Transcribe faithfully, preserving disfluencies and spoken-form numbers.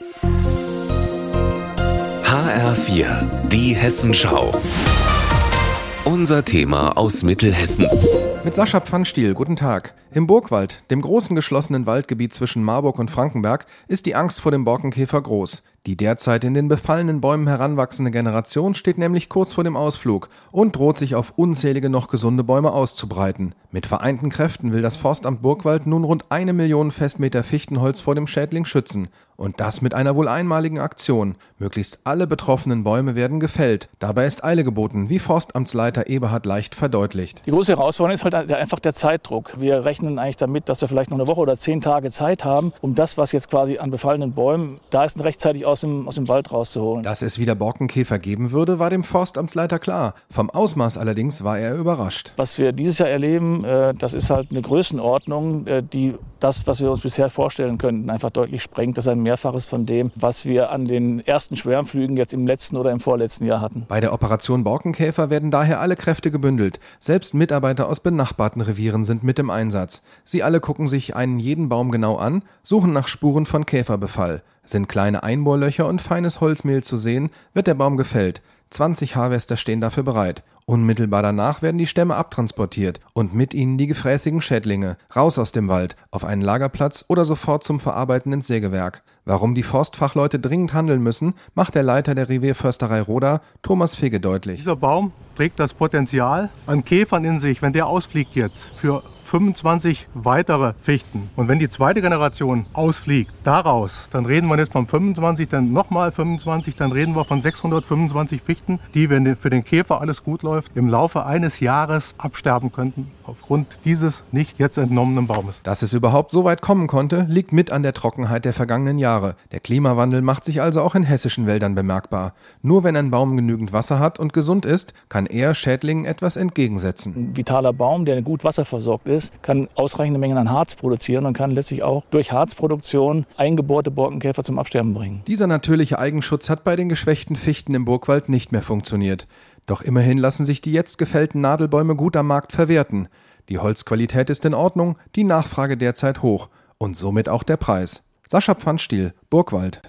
H R vier, die Hessenschau. Unser Thema aus Mittelhessen. Mit Sascha Pfannstiel, guten Tag. Im Burgwald, dem großen geschlossenen Waldgebiet zwischen Marburg und Frankenberg, ist die Angst vor dem Borkenkäfer groß. Die derzeit in den befallenen Bäumen heranwachsende Generation steht nämlich kurz vor dem Ausflug und droht sich auf unzählige noch gesunde Bäume auszubreiten. Mit vereinten Kräften will das Forstamt Burgwald nun rund eine Million Festmeter Fichtenholz vor dem Schädling schützen. Und das mit einer wohl einmaligen Aktion. Möglichst alle betroffenen Bäume werden gefällt. Dabei ist Eile geboten, wie Forstamtsleiter Eberhard Leicht verdeutlicht. Die große Herausforderung ist halt einfach der Zeitdruck. Wir rechnen eigentlich damit, dass wir vielleicht noch eine Woche oder zehn Tage Zeit haben, um das, was jetzt quasi an befallenen Bäumen da ist, rechtzeitig aus dem, aus dem Wald rauszuholen. Dass es wieder Borkenkäfer geben würde, war dem Forstamtsleiter klar. Vom Ausmaß allerdings war er überrascht. Was wir dieses Jahr erleben, das ist halt eine Größenordnung, die das, was wir uns bisher vorstellen könnten, einfach deutlich sprengt. Das ist ein Mehrfaches von dem, was wir an den ersten Schwärmflügen jetzt im letzten oder im vorletzten Jahr hatten. Bei der Operation Borkenkäfer werden daher alle Kräfte gebündelt. Selbst Mitarbeiter aus benachbarten Revieren sind mit im Einsatz. Sie alle gucken sich einen jeden Baum genau an, suchen nach Spuren von Käferbefall. Sind kleine Einbohrlöcher und feines Holzmehl zu sehen, wird der Baum gefällt. zwanzig Harvester stehen dafür bereit. Unmittelbar danach werden die Stämme abtransportiert und mit ihnen die gefräßigen Schädlinge. Raus aus dem Wald, auf einen Lagerplatz oder sofort zum Verarbeiten ins Sägewerk. Warum die Forstfachleute dringend handeln müssen, macht der Leiter der Revierförsterei Roda, Thomas Figge, deutlich. Dieser Baum trägt das Potenzial an Käfern in sich, wenn der ausfliegt jetzt, für fünfundzwanzig weitere Fichten. Und wenn die zweite Generation ausfliegt, daraus, dann reden wir jetzt von fünfundzwanzig, dann nochmal fünfundzwanzig, dann reden wir von sechshundertfünfundzwanzig Fichten, die, wenn für den Käfer alles gut läuft, im Laufe eines Jahres absterben könnten, aufgrund dieses nicht jetzt entnommenen Baumes. Dass es überhaupt so weit kommen konnte, liegt mit an der Trockenheit der vergangenen Jahre. Der Klimawandel macht sich also auch in hessischen Wäldern bemerkbar. Nur wenn ein Baum genügend Wasser hat und gesund ist, kann er Schädlingen etwas entgegensetzen. Ein vitaler Baum, der gut wasserversorgt ist, kann ausreichende Mengen an Harz produzieren und kann letztlich auch durch Harzproduktion eingebohrte Borkenkäfer zum Absterben bringen. Dieser natürliche Eigenschutz hat bei den geschwächten Fichten im Burgwald nicht mehr funktioniert. Doch immerhin lassen sich die jetzt gefällten Nadelbäume gut am Markt verwerten. Die Holzqualität ist in Ordnung, die Nachfrage derzeit hoch und somit auch der Preis. Sascha Pfannstiel, Burgwald.